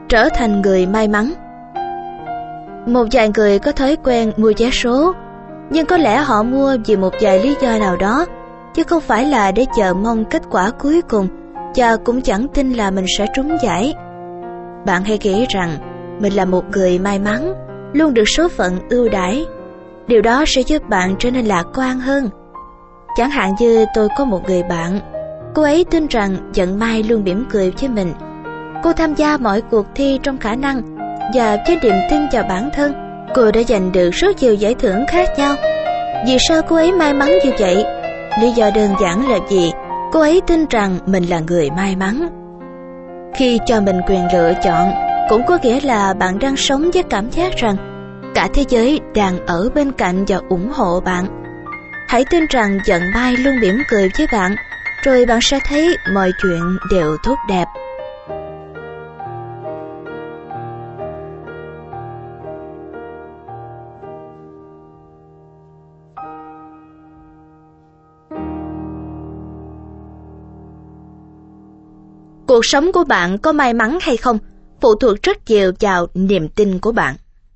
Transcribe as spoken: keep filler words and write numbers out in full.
trở thành người may mắn. Một vài người có thói quen mua vé số, nhưng có lẽ họ mua vì một vài lý do nào đó, chứ không phải là để chờ mong kết quả cuối cùng, và cũng chẳng tin là mình sẽ trúng giải. Bạn hãy nghĩ rằng mình là một người may mắn, luôn được số phận ưu đãi. Điều đó sẽ giúp bạn trở nên lạc quan hơn. Chẳng hạn như tôi có một người bạn, cô ấy tin rằng vận may luôn mỉm cười với mình. Cô tham gia mọi cuộc thi trong khả năng, và với niềm tin vào bản thân, cô đã giành được rất nhiều giải thưởng khác nhau. Vì sao cô ấy may mắn như vậy? Lý do đơn giản là gì? Cô ấy tin rằng mình là người may mắn. Khi cho mình quyền lựa chọn, cũng có nghĩa là bạn đang sống với cảm giác rằng cả thế giới đang ở bên cạnh và ủng hộ bạn. Hãy tin rằng vận may luôn mỉm cười với bạn, rồi bạn sẽ thấy mọi chuyện đều tốt đẹp. Cuộc sống của bạn có may mắn hay không phụ thuộc rất nhiều vào niềm tin của bạn.